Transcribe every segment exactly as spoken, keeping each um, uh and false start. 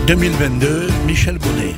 deux mille vingt-deux, Michel Bonnet.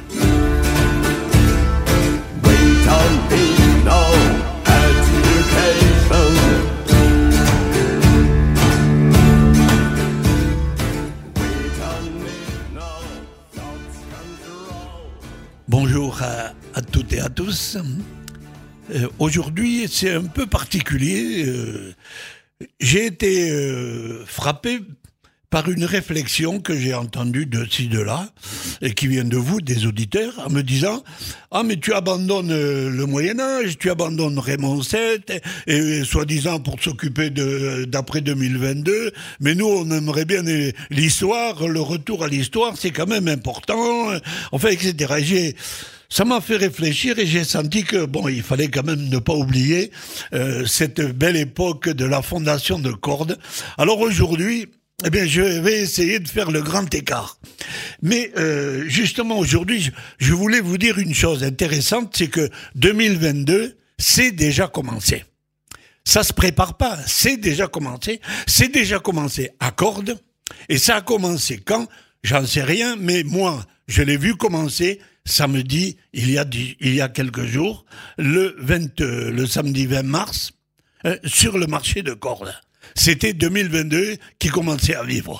Bonjour à, à toutes et à tous. Euh, aujourd'hui, c'est un peu particulier. Euh, j'ai été euh, frappé par une réflexion que j'ai entendue de ci, de là, et qui vient de vous, des auditeurs, en me disant « Ah, mais tu abandonnes le Moyen-Âge, tu abandonnes Raymond sept, et, et soi-disant pour s'occuper de, d'après deux mille vingt-deux, mais nous, on aimerait bien l'histoire, le retour à l'histoire, c'est quand même important, enfin, et cetera » Et j'ai... Ça m'a fait réfléchir et j'ai senti que, bon, il fallait quand même ne pas oublier euh, cette belle époque de la fondation de Cordes. Alors aujourd'hui, eh bien, je vais essayer de faire le grand écart. Mais euh, justement, aujourd'hui, je, je voulais vous dire une chose intéressante, c'est que deux mille vingt-deux, c'est déjà commencé. Ça se prépare pas, c'est déjà commencé. C'est déjà commencé à Cordes. Et ça a commencé quand? J'en sais rien, mais moi, je l'ai vu commencer samedi, il y a, il y a quelques jours, le, vingt, le samedi vingt mars, euh, sur le marché de Cordes. C'était deux mille vingt-deux qui commençait à vivre.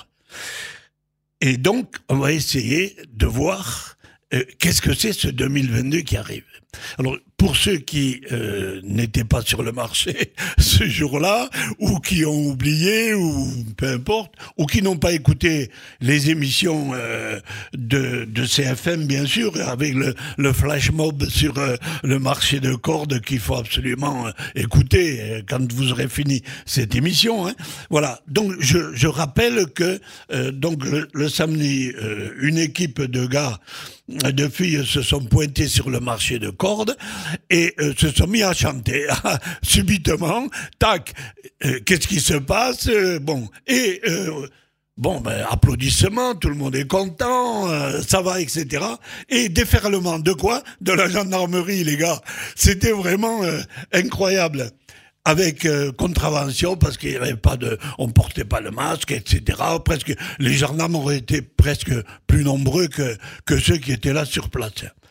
Et donc, on va essayer de voir euh, qu'est-ce que c'est ce deux mille vingt-deux qui arrive. Alors, pour ceux qui euh, n'étaient pas sur le marché ce jour-là, ou qui ont oublié, ou peu importe, ou qui n'ont pas écouté les émissions euh, de, de C F M, bien sûr, avec le, le flash mob sur euh, le marché de Cordes qu'il faut absolument euh, écouter euh, quand vous aurez fini cette émission. Hein. Voilà. Donc, je, je rappelle que euh, donc le, le samedi, euh, une équipe de gars, de filles se sont pointées sur le marché de Cordes et euh, se sont mis à chanter. Subitement, tac, euh, qu'est-ce qui se passe? euh, Bon, et euh, bon, ben applaudissements, tout le monde est content, euh, ça va, et cetera. Et déferlement de quoi? De la gendarmerie, les gars. C'était vraiment euh, incroyable. Avec euh, contravention, parce qu'il y avait pas de, on portait pas le masque, et cetera. Presque, les gendarmes auraient été presque plus nombreux que que ceux qui étaient là sur place.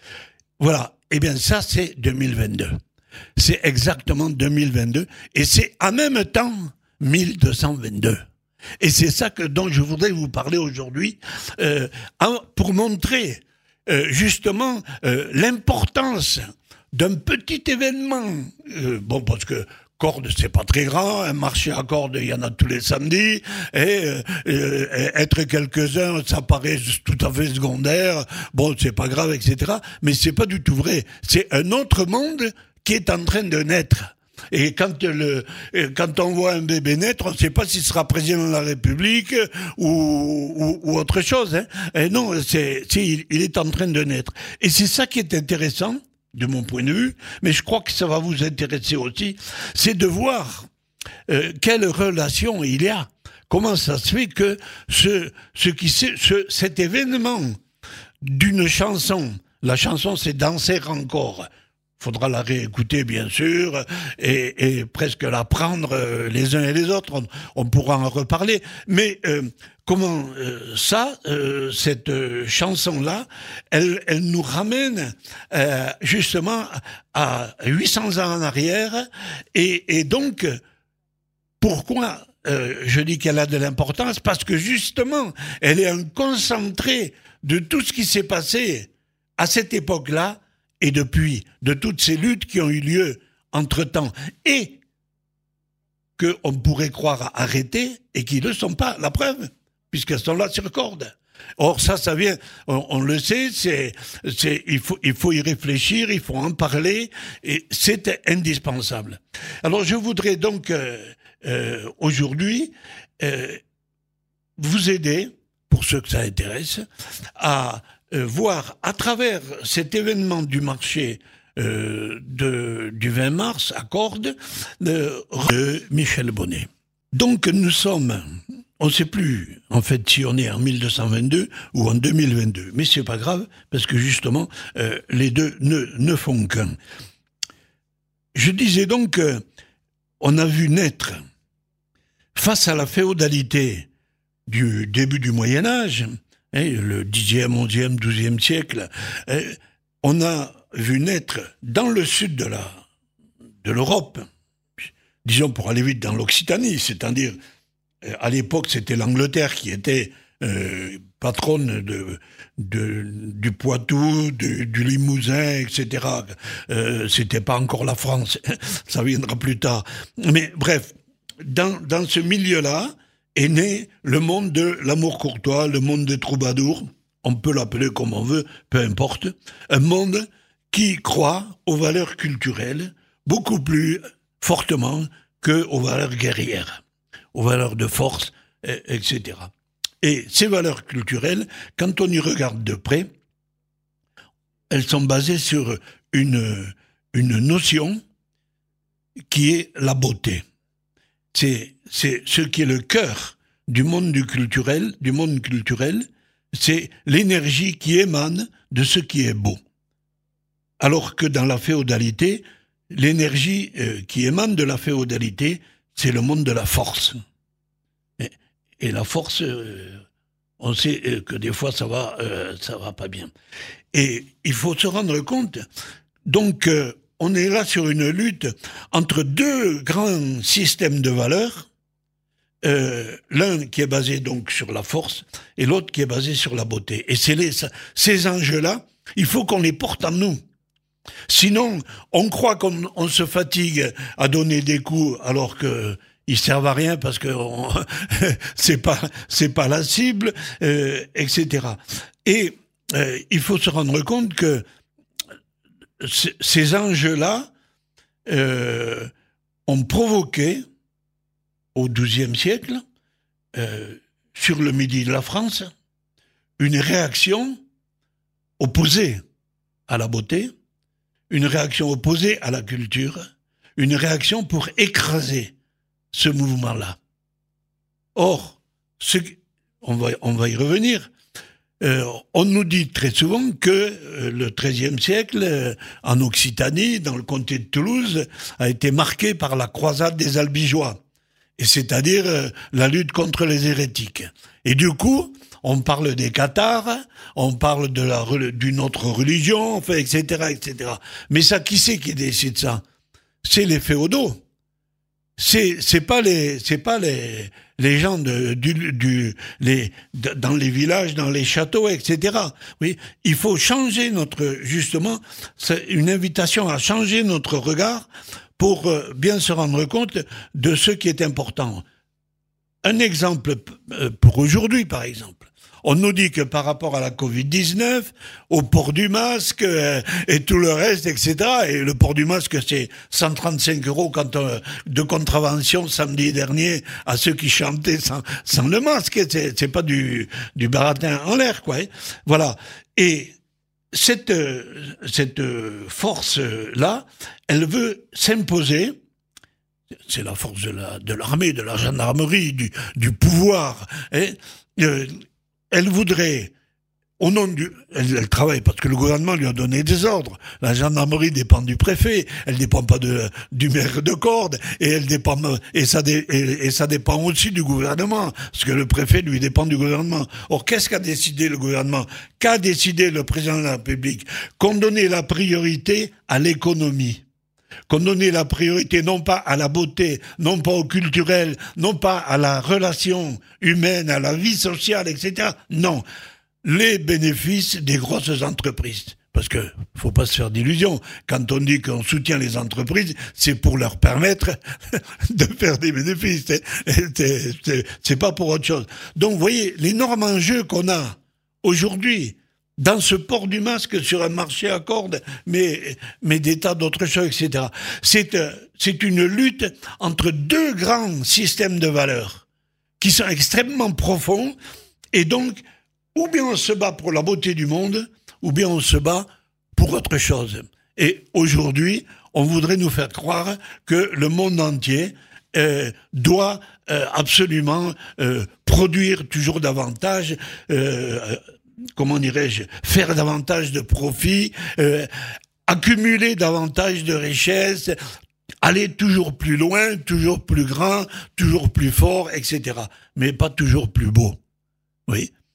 Voilà. Eh bien, ça, c'est deux mille vingt-deux. C'est exactement deux mille vingt-deux, et c'est en même temps mille deux cent vingt-deux. Et c'est ça que dont je voudrais vous parler aujourd'hui, euh, pour montrer euh, justement euh, l'importance d'un petit événement. Euh, bon, parce que Cordes, c'est pas très grand, un marché à Cordes, il y en a tous les samedis, et euh, euh, être quelques-uns, ça paraît tout à fait secondaire, bon, c'est pas grave, et cetera. Mais c'est pas du tout vrai. C'est un autre monde qui est en train de naître. Et quand le, quand on voit un bébé naître, on ne sait pas s'il sera président de la République ou, ou, ou autre chose. Hein. Et non, c'est, c'est, il est en train de naître. Et c'est ça qui est intéressant, de mon point de vue, mais je crois que ça va vous intéresser aussi, c'est de voir euh, quelle relation il y a. Comment ça se fait que ce, ce qui, ce, cet événement d'une chanson, la chanson c'est Danser encore, faudra la réécouter bien sûr et, et presque la prendre euh, les uns et les autres, on, on pourra en reparler, mais euh, comment euh, ça, euh, cette euh, chanson-là, elle, elle nous ramène euh, justement à huit cents ans en arrière, et, et donc pourquoi euh, je dis qu'elle a de l'importance? Parce que justement, elle est un concentré de tout ce qui s'est passé à cette époque-là, et depuis, de toutes ces luttes qui ont eu lieu entre-temps, et qu'on pourrait croire arrêtées, et qui ne le sont pas, la preuve, puisqu'elles sont là sur Cordes. Or, ça, ça vient, on, on le sait, c'est, c'est, il faut, il faut y réfléchir, il faut en parler, et c'est indispensable. Alors, je voudrais donc, euh, euh, aujourd'hui, euh, vous aider, pour ceux que ça intéresse, à Euh, voir à travers cet événement du marché euh, de, du vingt mars à Cordes de, de Michel Bonnet. Donc nous sommes, on ne sait plus en fait si on est en mille deux cent vingt-deux ou en deux mille vingt-deux, mais c'est pas grave parce que justement euh, les deux ne, ne font qu'un. Je disais donc qu'on a vu naître face à la féodalité du début du Moyen-Âge, hein, le dixième, onzième, douzième siècle, hein, on a vu naître dans le sud de la, de l'Europe, disons pour aller vite dans l'Occitanie, c'est-à-dire à l'époque c'était l'Angleterre qui était euh, patronne de, de, du Poitou, du, du Limousin, et cetera. Euh, c'était pas encore la France, ça viendra plus tard. Mais bref, dans, dans ce milieu-là est né le monde de l'amour courtois, le monde des troubadours, on peut l'appeler comme on veut, peu importe, un monde qui croit aux valeurs culturelles beaucoup plus fortement qu'aux valeurs guerrières, aux valeurs de force, et cetera. Et ces valeurs culturelles, quand on y regarde de près, elles sont basées sur une, une notion qui est la beauté. C'est, c'est ce qui est le cœur du monde du culturel, du monde culturel, c'est l'énergie qui émane de ce qui est beau. Alors que dans la féodalité, l'énergie euh, qui émane de la féodalité, c'est le monde de la force. Et, et la force, euh, on sait euh, que des fois ça va, euh, ça va pas bien. Et il faut se rendre compte, donc euh, on est là sur une lutte entre deux grands systèmes de valeurs, euh, l'un qui est basé donc sur la force et l'autre qui est basé sur la beauté. Et c'est les, ces enjeux-là, il faut qu'on les porte en nous. Sinon, on croit qu'on on se fatigue à donner des coups alors que ils servent à rien parce que on, c'est pas c'est pas la cible, euh, et cetera. Et euh, il faut se rendre compte que c- ces enjeux-là euh, ont provoqué au douzième siècle, euh, sur le midi de la France, une réaction opposée à la beauté, une réaction opposée à la culture, une réaction pour écraser ce mouvement-là. Or, ce, on, va, on va y revenir, euh, on nous dit très souvent que euh, le treizième siècle, euh, en Occitanie, dans le comté de Toulouse, a été marqué par la croisade des Albigeois, et c'est-à-dire euh, la lutte contre les hérétiques. Et du coup, on parle des Cathares, on parle de la, d'une autre religion, enfin, et cetera, et cetera. Mais ça, qui c'est qui décide ça? C'est les féodaux. C'est, c'est pas les, c'est pas les, les gens de, du, du, les, de, dans les villages, dans les châteaux, et cetera. Oui, il faut changer notre, justement, c'est une invitation à changer notre regard pour euh, bien se rendre compte de ce qui est important. Un exemple pour aujourd'hui, par exemple. On nous dit que par rapport à la covid dix-neuf, au port du masque euh, et tout le reste, et cetera. Et le port du masque, c'est cent trente-cinq euros quand on, de contravention samedi dernier à ceux qui chantaient sans, sans le masque. C'est, c'est pas du, du baratin en l'air, quoi. Hein. Voilà. Et cette, cette force-là, elle veut s'imposer. C'est la force de, la, de l'armée, de la gendarmerie, du, du pouvoir. Hein. Euh, elle voudrait, au nom du... Elle, elle travaille parce que le gouvernement lui a donné des ordres. La gendarmerie dépend du préfet, elle dépend pas de, du maire de Cordes, et elle dépend, et ça, dé, et, et ça dépend aussi du gouvernement, parce que le préfet lui dépend du gouvernement. Or, qu'est-ce qu'a décidé le gouvernement? Qu'a décidé le président de la République? Qu'on donnait la priorité à l'économie. Qu'on donnait la priorité non pas à la beauté, non pas au culturel, non pas à la relation humaine, à la vie sociale, et cetera. Non, les bénéfices des grosses entreprises. Parce que faut pas se faire d'illusions. Quand on dit qu'on soutient les entreprises, c'est pour leur permettre de faire des bénéfices. C'est, c'est, c'est pas pour autre chose. Donc, vous voyez, l'énorme enjeu qu'on a aujourd'hui, dans ce port du masque sur un marché à cordes, mais, mais des tas d'autres choses, et cetera. C'est, c'est une lutte entre deux grands systèmes de valeurs qui sont extrêmement profonds, et donc, ou bien on se bat pour la beauté du monde, ou bien on se bat pour autre chose. Et aujourd'hui, on voudrait nous faire croire que le monde entier euh, doit euh, absolument euh, produire toujours davantage, euh, comment dirais-je, faire davantage de profits, euh, accumuler davantage de richesses, aller toujours plus loin, toujours plus grand, toujours plus fort, et cetera. Mais pas toujours plus beau. Oui.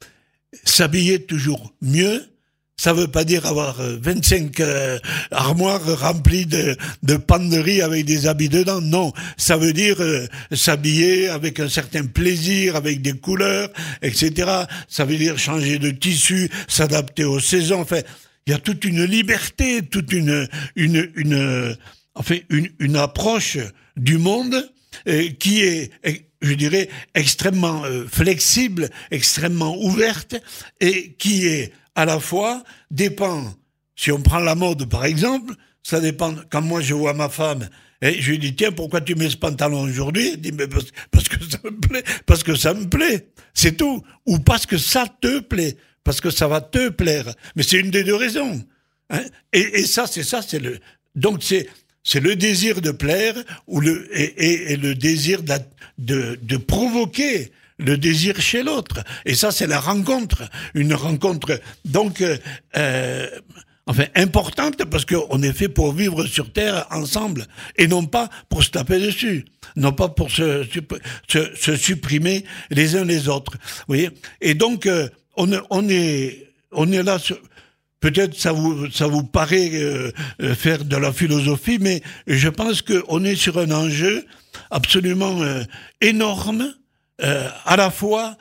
s'habiller toujours mieux. Ça veut pas dire avoir vingt-cinq euh, armoires remplies de, de panneries avec des habits dedans. Non, ça veut dire euh, s'habiller avec un certain plaisir, avec des couleurs, et cetera. Ça veut dire changer de tissu, s'adapter aux saisons. Enfin, il y a toute une liberté, toute une une une enfin une, une approche du monde euh, qui est, je dirais, extrêmement euh, flexible, extrêmement ouverte et qui est à la fois dépend, si on prend la mode par exemple, ça dépend, quand moi je vois ma femme, et je lui dis, tiens, pourquoi tu mets ce pantalon aujourd'hui? Elle dit, mais parce, parce que ça me plaît, parce que ça me plaît, c'est tout. Ou parce que ça te plaît, parce que ça va te plaire. Mais c'est une des deux raisons. Hein, et, et ça, c'est ça, c'est le, donc c'est, c'est le désir de plaire, ou le, et, et, et le désir de, de, de provoquer le désir chez l'autre. Et ça, c'est la rencontre. Une rencontre, donc, euh, enfin, importante, parce qu'on est fait pour vivre sur Terre ensemble, et non pas pour se taper dessus, non pas pour se, se, se supprimer les uns les autres. Vous voyez? Et donc, euh, on, on est, on est là sur, peut-être ça vous, ça vous paraît euh, faire de la philosophie, mais je pense qu'on est sur un enjeu absolument euh, énorme, Euh, à la fois,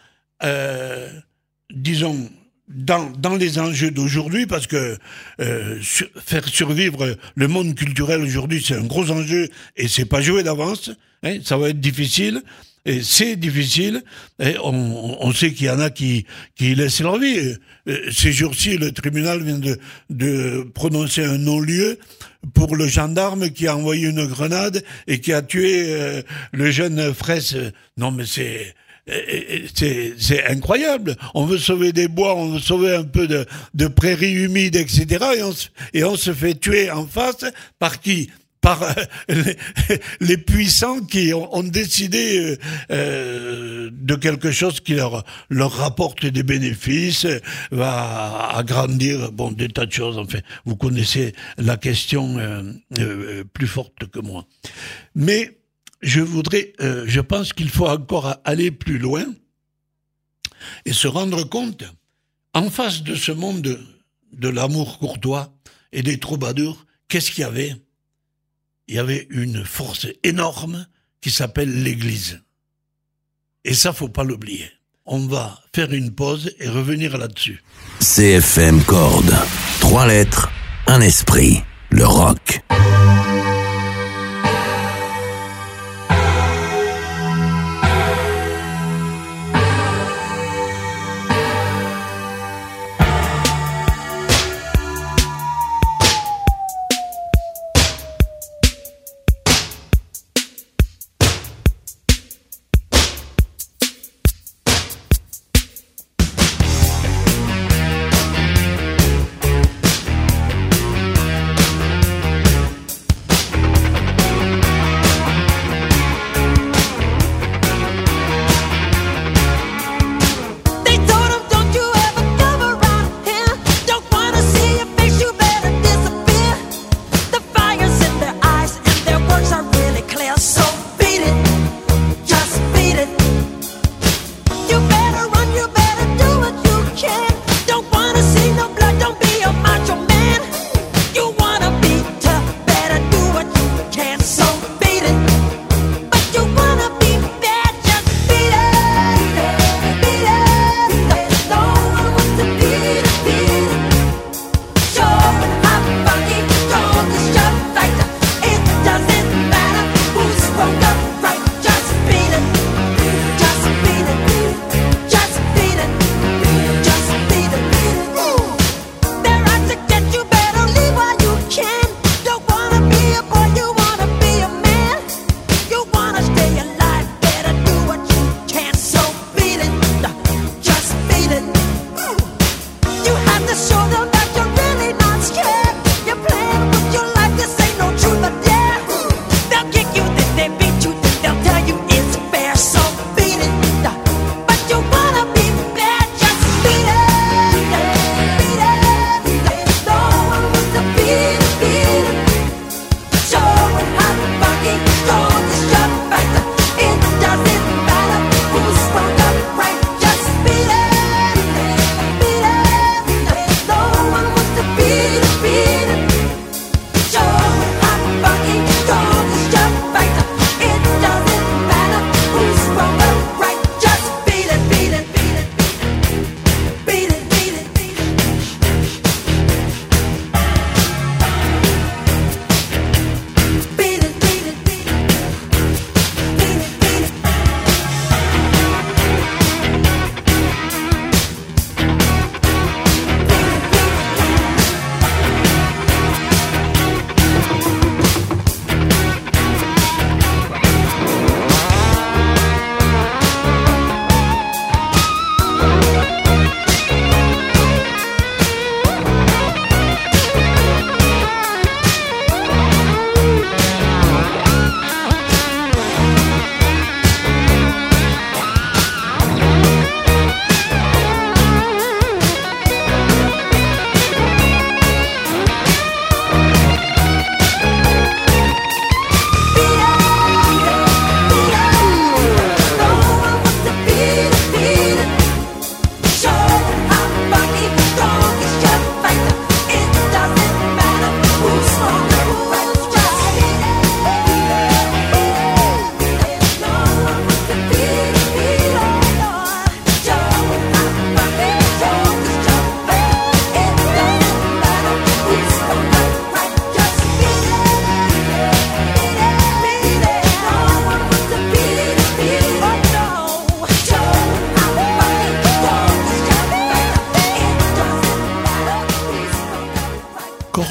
euh, disons, dans, dans les enjeux d'aujourd'hui, parce que euh, sur, faire survivre le monde culturel aujourd'hui, c'est un gros enjeu, et c'est pas joué d'avance, hein, ça va être difficile, et c'est difficile, et on, on sait qu'il y en a qui, qui laissent leur vie. Ces jours-ci, le tribunal vient de, de prononcer un non-lieu pour le gendarme qui a envoyé une grenade et qui a tué euh, le jeune Fraisse. Non, mais c'est, c'est, c'est incroyable. On veut sauver des bois, on veut sauver un peu de, de prairies humides, et cetera. Et on, et on se fait tuer en face par qui? Par euh, les, les puissants qui ont, ont décidé euh, de quelque chose qui leur, leur rapporte des bénéfices, va agrandir, bon, des tas de choses. Enfin, vous connaissez la question euh, euh, plus forte que moi. Mais je voudrais, euh, je pense qu'il faut encore aller plus loin et se rendre compte, en face de ce monde de, de l'amour courtois et des troubadours, qu'est-ce qu'il y avait? Il y avait une force énorme qui s'appelle l'Église. Et ça, faut pas l'oublier. On va faire une pause et revenir là-dessus. C F M Corde. Trois lettres, un esprit. Le rock.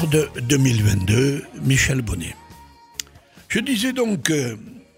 Concorde deux mille vingt-deux, Michel Bonnet. Je disais donc euh,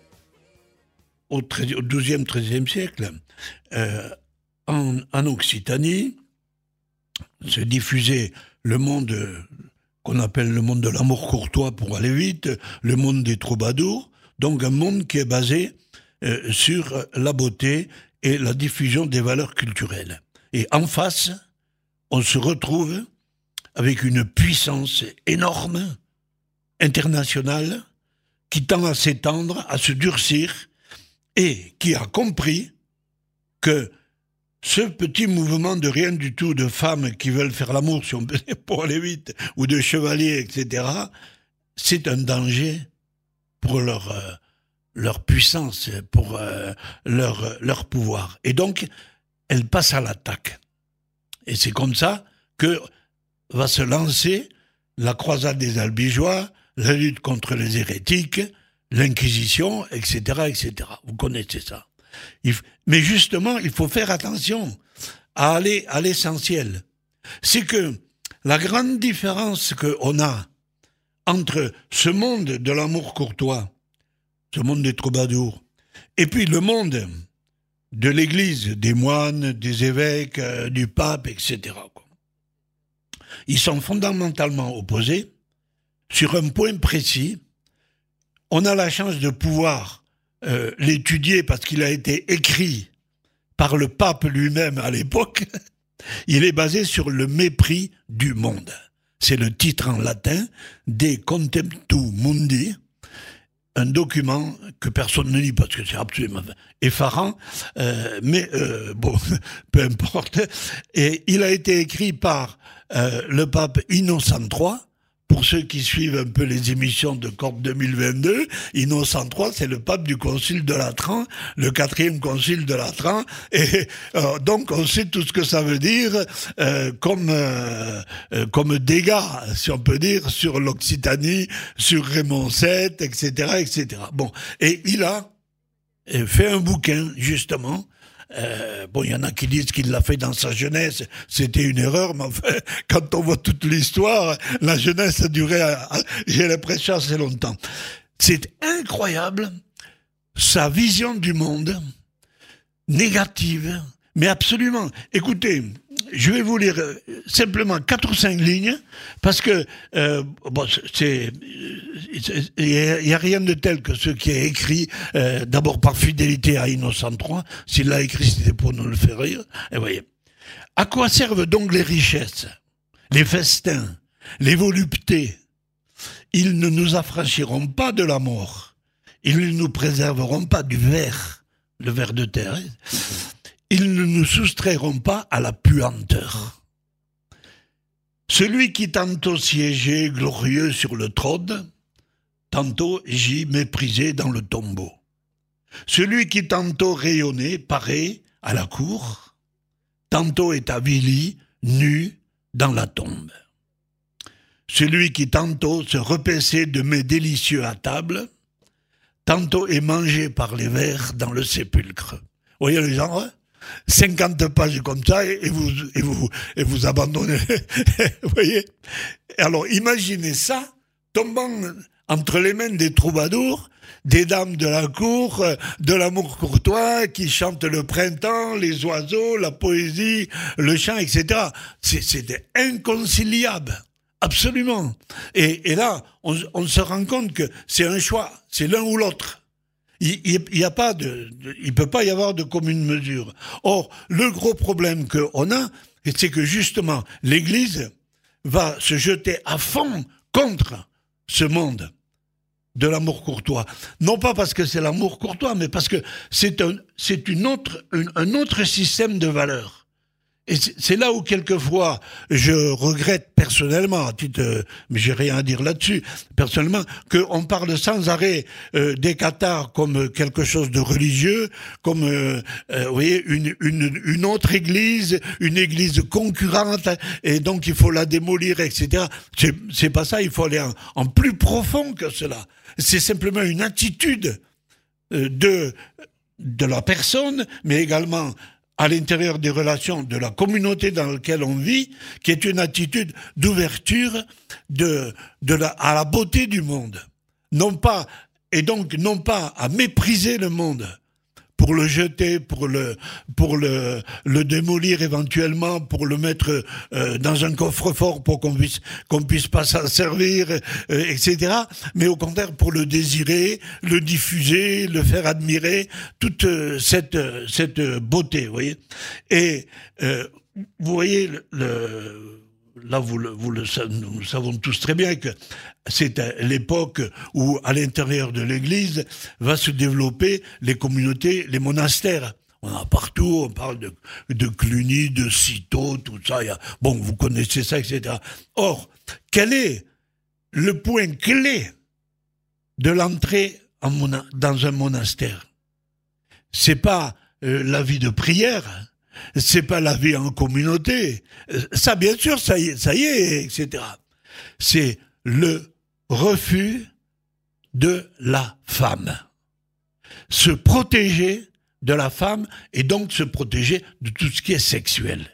au douzième treizième siècle, euh, en, en Occitanie, se diffusait le monde qu'on appelle le monde de l'amour courtois pour aller vite, le monde des troubadours, donc un monde qui est basé euh, sur la beauté et la diffusion des valeurs culturelles. Et en face, on se retrouve avec une puissance énorme, internationale, qui tend à s'étendre, à se durcir, et qui a compris que ce petit mouvement de rien du tout de femmes qui veulent faire l'amour, si on peut dire, pour aller vite, ou de chevaliers, et cetera, c'est un danger pour leur, euh, leur puissance, pour euh, leur, leur pouvoir. Et donc, elle passe à l'attaque. Et c'est comme ça que va se lancer la croisade des Albigeois, la lutte contre les hérétiques, l'Inquisition, et cetera, et cetera. Vous connaissez ça. Il f... Mais justement, il faut faire attention à aller à l'essentiel. C'est que la grande différence qu'on a entre ce monde de l'amour courtois, ce monde des troubadours, et puis le monde de l'Église, des moines, des évêques, euh, du pape, et cetera. Ils sont fondamentalement opposés sur un point précis. On a la chance de pouvoir euh, l'étudier parce qu'il a été écrit par le pape lui-même à l'époque. Il est basé sur le mépris du monde. C'est le titre en latin, De Contemptu Mundi, un document que personne ne lit parce que c'est absolument effarant, euh, mais euh, bon, peu importe. Et il a été écrit par euh, le pape Innocent trois. Pour ceux qui suivent un peu les émissions de Concorde deux mille vingt-deux, Innocent trois, c'est le pape du concile de Latran, le quatrième concile de Latran, et euh, donc on sait tout ce que ça veut dire euh, comme euh, euh, comme dégâts, si on peut dire, sur l'Occitanie, sur Raymond sept, et cetera, et cetera. Bon, et il a fait un bouquin justement. Euh, bon, il y en a qui disent qu'il l'a fait dans sa jeunesse, c'était une erreur, mais enfin, quand on voit toute l'histoire, la jeunesse a duré, à, à, j'ai l'impression, assez longtemps. C'est incroyable, sa vision du monde, négative, mais absolument. Écoutez, je vais vous lire simplement quatre ou cinq lignes, parce que, euh, bon, c'est, il n'y a, a rien de tel que ce qui est écrit, euh, d'abord par fidélité à Innocent trois, s'il l'a écrit, c'était pour nous le faire rire, et voyez. À quoi servent donc les richesses, les festins, les voluptés? Ils ne nous affranchiront pas de la mort, ils ne nous préserveront pas du ver, le ver de terre, ils ne nous soustrairont pas à la puanteur. Celui qui tantôt siégeait glorieux sur le trône, tantôt gît méprisé dans le tombeau. Celui qui tantôt rayonnait, paraît à la cour, tantôt est avili, nu, dans la tombe. Celui qui tantôt se repaissait de mets délicieux à table, tantôt est mangé par les vers dans le sépulcre. Vous voyez les gens, hein? cinquante pages comme ça et vous, et vous, et vous abandonnez. Vous voyez? Alors, imaginez ça tombant entre les mains des troubadours, des dames de la cour, de l'amour courtois, qui chantent le printemps, les oiseaux, la poésie, le chant, et cetera. C'est, c'était inconciliable. Absolument. Et, et là, on, on se rend compte que c'est un choix. C'est l'un ou l'autre. Il y a pas de, de, il peut pas y avoir de commune mesure. Or, le gros problème qu'on a, c'est que justement, l'Église va se jeter à fond contre ce monde de l'amour courtois. Non pas parce que c'est l'amour courtois, mais parce que c'est un, c'est une autre, une, un autre système de valeurs. Et c'est là où quelquefois je regrette personnellement, à titre, mais j'ai rien à dire là-dessus, personnellement, qu'on parle sans arrêt euh, des Cathares comme quelque chose de religieux, comme euh, euh, vous voyez une, une une autre église, une église concurrente, et donc il faut la démolir, et cetera. C'est c'est pas ça, il faut aller en, en plus profond que cela. C'est simplement une attitude euh, de de la personne, mais également à l'intérieur des relations de la communauté dans laquelle on vit, qui est une attitude d'ouverture de, de la, à la beauté du monde. Non pas, et donc non pas à mépriser le monde, pour le jeter, pour le pour le le démolir éventuellement, pour le mettre euh, dans un coffre-fort pour qu'on puisse qu'on puisse pas s'en servir, euh, et cetera. Mais au contraire pour le désirer, le diffuser, le faire admirer, toute euh, cette euh, cette beauté, vous voyez. Et euh, vous voyez le, le là, vous le, vous le, nous savons tous très bien que c'est l'époque où, à l'intérieur de l'Église, va se développer les communautés, les monastères. On a partout, on parle de, de Cluny, de Cîteaux, tout ça. Il y a, bon, vous connaissez ça, et cetera. Or, quel est le point clé de l'entrée en mona, dans un monastère? C'est pas euh, la vie de prière. C'est pas la vie en communauté. Ça, bien sûr, ça y est, ça y est, et cetera. C'est le refus de la femme. Se protéger de la femme et donc se protéger de tout ce qui est sexuel.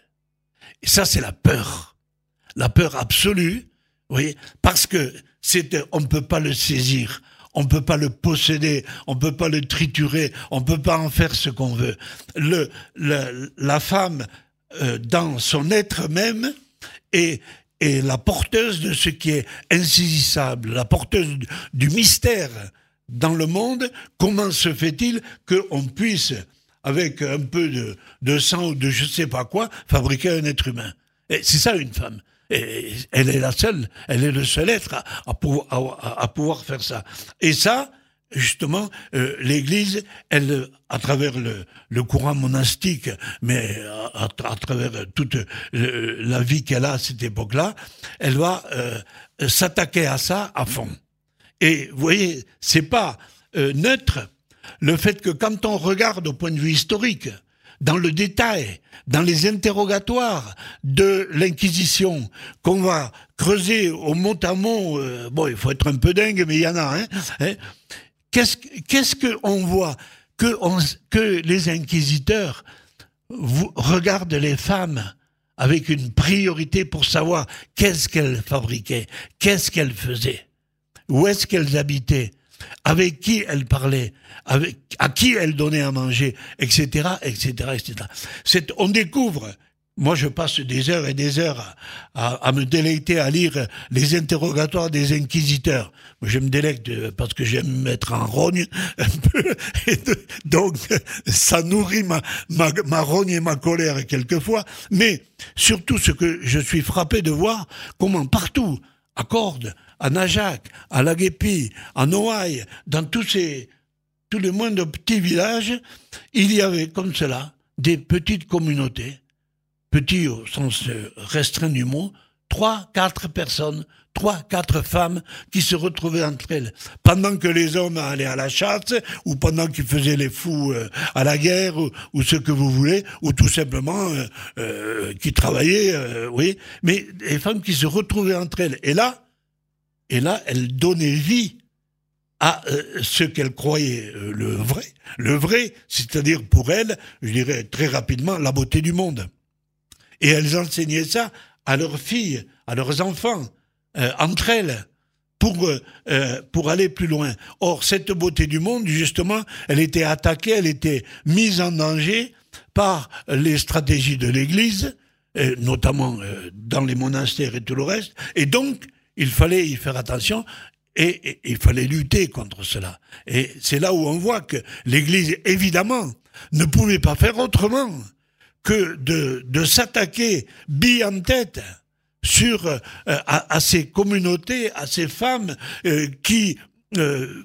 Et ça, c'est la peur. La peur absolue, vous voyez, parce que c'est, on ne peut pas le saisir. On ne peut pas le posséder, on ne peut pas le triturer, on ne peut pas en faire ce qu'on veut. Le, le, la femme, euh, dans son être même, est, est la porteuse de ce qui est insaisissable, la porteuse du mystère dans le monde. Comment se fait-il qu'on puisse, avec un peu de, de sang ou de je ne sais pas quoi, fabriquer un être humain? Et c'est ça une femme. Et elle est la seule, elle est le seul être à, à, pouvoir, à, à pouvoir faire ça. Et ça, justement, euh, l'Église, elle, à travers le, le courant monastique, mais à, à, à travers toute euh, la vie qu'elle a à cette époque-là, elle va euh, s'attaquer à ça à fond. Et vous voyez, c'est pas euh, neutre le fait que quand on regarde au point de vue historique, dans le détail, dans les interrogatoires de l'Inquisition, qu'on va creuser au mot à mot, euh, bon, il faut être un peu dingue, mais il y en a, hein, hein. Qu'est-ce, qu'est-ce qu'on voit que, on, que les inquisiteurs vous, regardent les femmes avec une priorité pour savoir qu'est-ce qu'elles fabriquaient, qu'est-ce qu'elles faisaient, où est-ce qu'elles habitaient, avec qui elle parlait, avec, à qui elle donnait à manger, et cetera, et cetera, et cetera. C'est, on découvre, moi je passe des heures et des heures à, à, à me délecter à lire les interrogatoires des inquisiteurs. Je me délecte parce que j'aime me mettre en rogne un peu, et de, donc ça nourrit ma, ma, ma rogne et ma colère quelquefois, mais surtout ce que je suis frappé de voir, comment partout, à Cordes, à Najac, à Laguépi, à Noailles, dans tous ces, tous les moindres petits villages, il y avait comme cela des petites communautés, petits au sens restreint du mot, trois, quatre personnes, trois, quatre femmes qui se retrouvaient entre elles, pendant que les hommes allaient à la chasse, ou pendant qu'ils faisaient les fous euh, à la guerre, ou, ou ce que vous voulez, ou tout simplement euh, euh, qui travaillaient, euh, oui, mais des femmes qui se retrouvaient entre elles. Et là, Et là, elle donnait vie à euh, ce qu'elle croyait euh, le vrai. Le vrai, c'est-à-dire pour elle, je dirais très rapidement, la beauté du monde. Et elles enseignaient ça à leurs filles, à leurs enfants, euh, entre elles, pour, euh, pour aller plus loin. Or, cette beauté du monde, justement, elle était attaquée, elle était mise en danger par les stratégies de l'Église, euh, notamment euh, dans les monastères et tout le reste. Et donc, il fallait y faire attention et, et il fallait lutter contre cela. Et c'est là où on voit que l'Église, évidemment, ne pouvait pas faire autrement que de, de s'attaquer bille en tête sur euh, à, à ces communautés, à ces femmes euh, qui euh,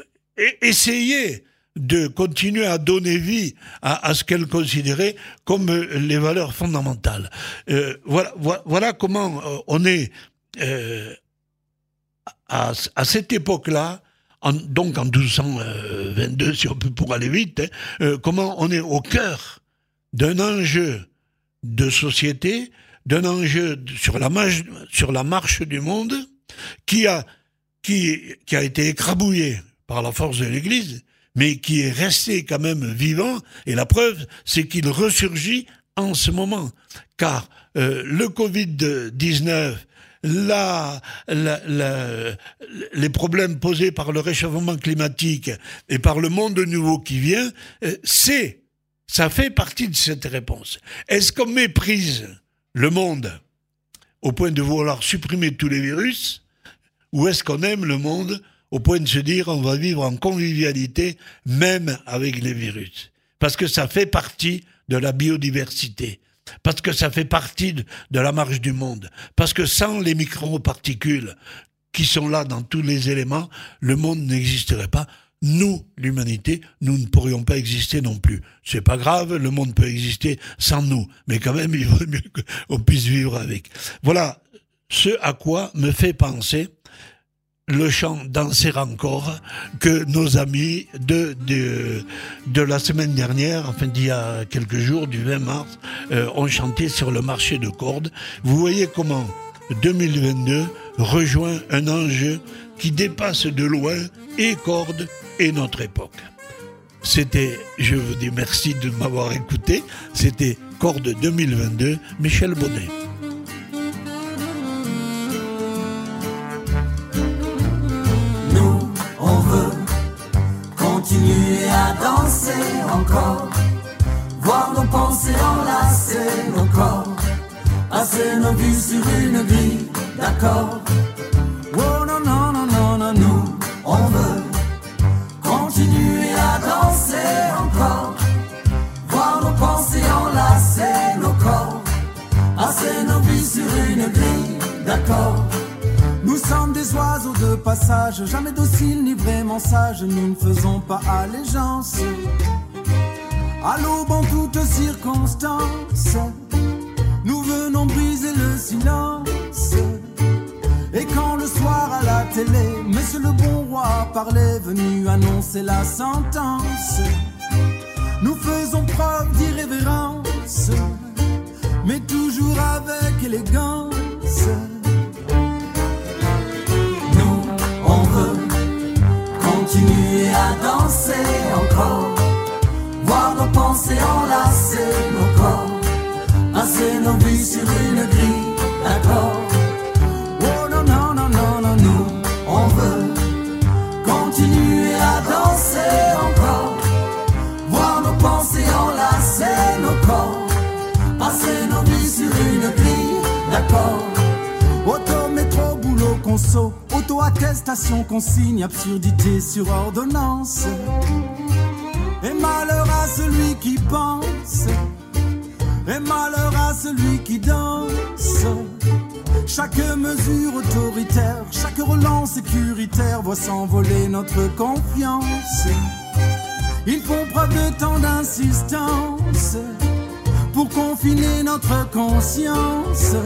essayaient de continuer à donner vie à, à ce qu'elles considéraient comme les valeurs fondamentales. Euh, voilà, voilà comment on est euh, À, à cette époque-là, en, donc en douze cent vingt-deux, si on peut pour aller vite, hein, euh, comment on est au cœur d'un enjeu de société, d'un enjeu sur la marche, sur la marche du monde, qui a, qui, qui a été écrabouillé par la force de l'Église, mais qui est resté quand même vivant, et la preuve, c'est qu'il ressurgit en ce moment. Car euh, le covid dix-neuf, la, la, la, les problèmes posés par le réchauffement climatique et par le monde nouveau qui vient, euh, c'est, ça fait partie de cette réponse. Est-ce qu'on méprise le monde au point de vouloir supprimer tous les virus, ou est-ce qu'on aime le monde au point de se dire on va vivre en convivialité même avec les virus? Parce que ça fait partie de la biodiversité, parce que ça fait partie de, de la marche du monde, parce que sans les microparticules qui sont là dans tous les éléments, le monde n'existerait pas. Nous, l'humanité, nous ne pourrions pas exister non plus. C'est pas grave, le monde peut exister sans nous, mais quand même, il vaut mieux qu'on puisse vivre avec. Voilà ce à quoi me fait penser le chant Danser encore que nos amis de, de, de la semaine dernière, enfin d'il y a quelques jours, du vingt mars, euh, ont chanté sur le marché de Cordes. Vous voyez comment deux mille vingt-deux rejoint un enjeu qui dépasse de loin et Cordes et notre époque. C'était, je vous dis merci de m'avoir écouté, c'était Cordes deux mille vingt-deux, Michel Bonnet. Continuer à danser encore, voir nos pensées enlacer nos corps, passer nos vies sur une grille d'accord. Oh non, non, non, non, non, nous, on veut continuer à danser encore, voir nos pensées enlacer nos corps, passer nos vies sur une grille d'accord. Nous sommes des oiseaux de passage, jamais dociles ni vraiment sages, nous ne faisons pas allégeance à l'aube en toutes circonstances. Nous venons briser le silence. Et quand le soir à la télé, Monsieur le bon roi parlait, venu annoncer la sentence, nous faisons preuve d'irrévérence, mais toujours avec élégance. Continuer à danser encore, voir nos pensées enlacer nos corps, passer nos vies sur une grille d'accord. Oh non, non, non, non, non, nous, on veut continuer à danser encore, voir nos pensées enlacer nos corps, passer nos vies sur une grille d'accord. Auto, métro, boulot, conso, auto-attestation, consigne, absurdité sur ordonnance. Et malheur à celui qui pense, et malheur à celui qui danse. Chaque mesure autoritaire, chaque relance sécuritaire voit s'envoler notre confiance. Ils font preuve de tant d'insistance pour confiner notre conscience.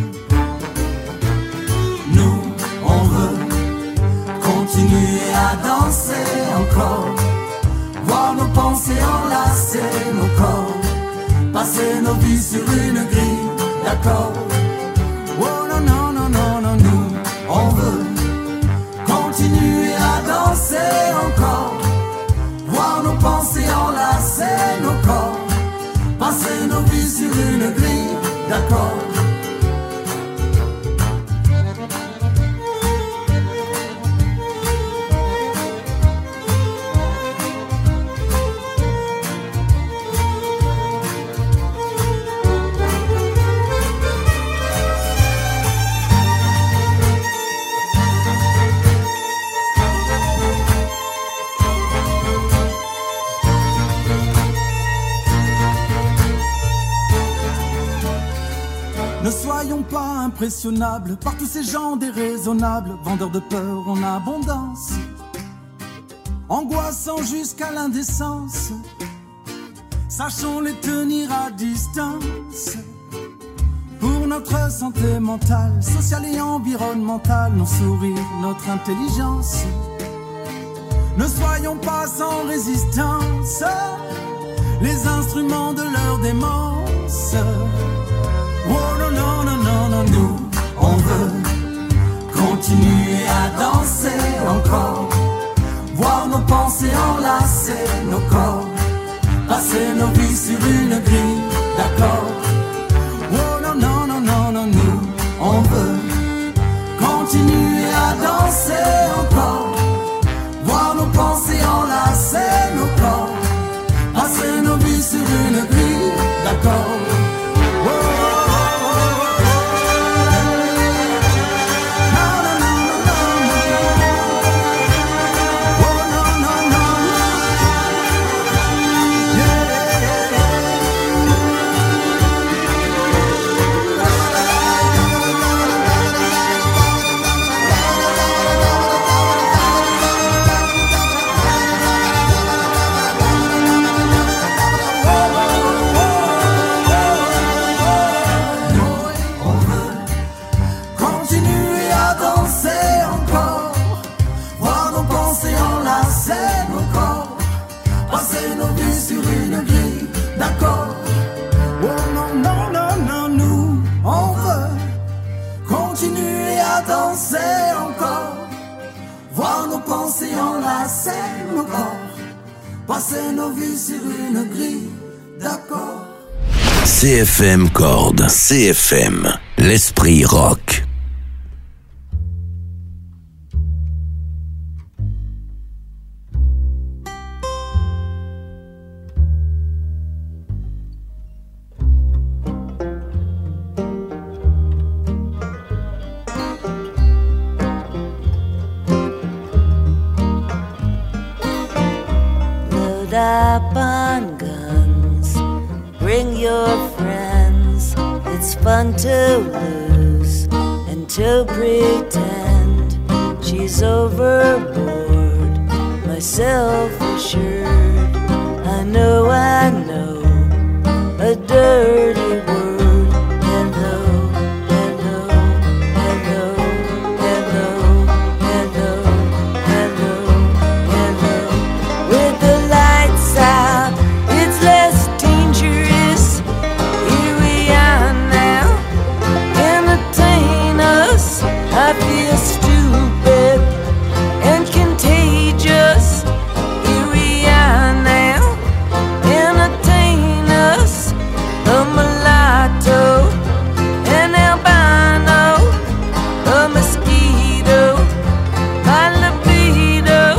Continuer à danser encore, voir nos pensées enlacer nos corps, passer nos vies sur une grille d'accord. Oh non, non, non, non, non, nous, on veut continuer à danser encore, voir nos pensées enlacer nos corps, passer nos vies sur une grille d'accord. Ne soyons pas impressionnables par tous ces gens déraisonnables, vendeurs de peur en abondance, angoissants jusqu'à l'indécence. Sachons les tenir à distance. Pour notre santé mentale, sociale et environnementale, nos sourires, notre intelligence. Ne soyons pas sans résistance, les instruments de leur démence. Oh non, non, non, non, non, nous, on veut continuer à danser encore, voir nos pensées enlacer nos corps, passer nos vies sur une grille d'accord. Oh non, non, non, non, non, nous, on veut continuer à danser encore, voir nos pensées enlacer nos corps, passer nos vies sur une grille d'accord. Oh, oh, oh, oh, oh. Passer nos vies sur une grille d'accord. C F M Corde, C F M, l'esprit rock. Up on guns, bring your friends. It's fun to lose and to pretend she's overboard, myself assured. I know, I know, a dirty word. Hello, hello, hello, hello, hello, hello, hello. With the lights out, it's less dangerous. Here we are now, entertain us. I feel stupid and contagious. Here we are now, entertain us. A mulatto, an albino, a mosquito, my libido.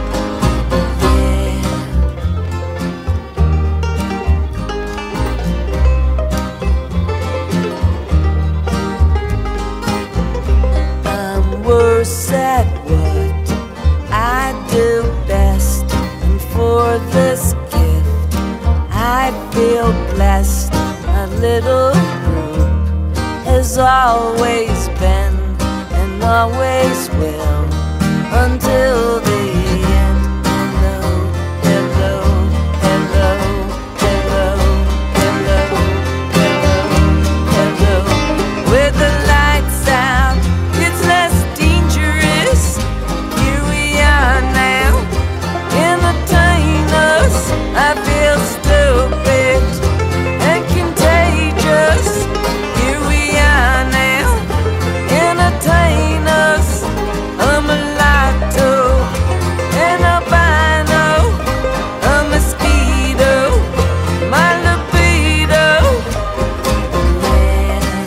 Yeah. I'm worse at what I do best, and for this gift I feel blessed. My little group has always been and always will until the end. Hello, hello, hello, hello, hello, hello, hello. With the lights out, it's less dangerous. Here we are now, entertain us. I feel stupid and contagious. Here we are now, entertain us. A mulatto, an albino, a mosquito, my libido. Yeah.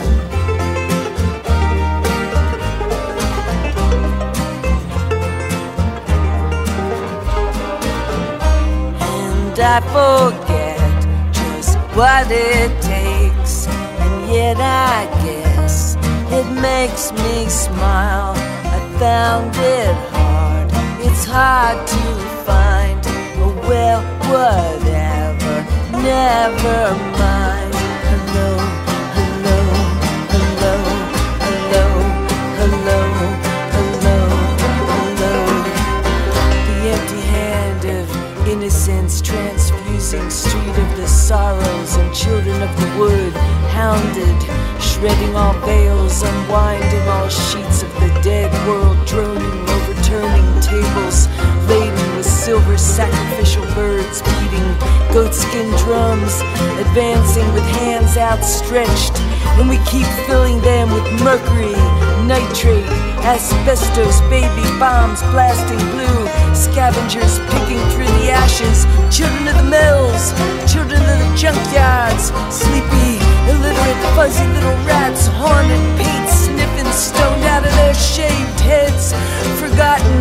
And I forget just what it takes, and yet I guess it makes me smile. I found it hard, it's hard to find. Oh well, whatever, never mind. Hello, hello, hello, hello, hello, hello, hello. The empty hand of innocence transfusing street of the sorrows and children of the wood, hounded, shredding all veils, unwinding all sheets of the dead world, droning, overturning tables laden with silver sacrificial birds, beating goatskin drums, advancing with hands outstretched, and we keep filling them with mercury, nitrate, asbestos, baby bombs blasting blue, scavengers picking through the ashes, children of the mills, children of the junkyards, sleepy, illiterate, fuzzy little rats, haunted, paint sniffing, stoned out of their shaved heads, forgotten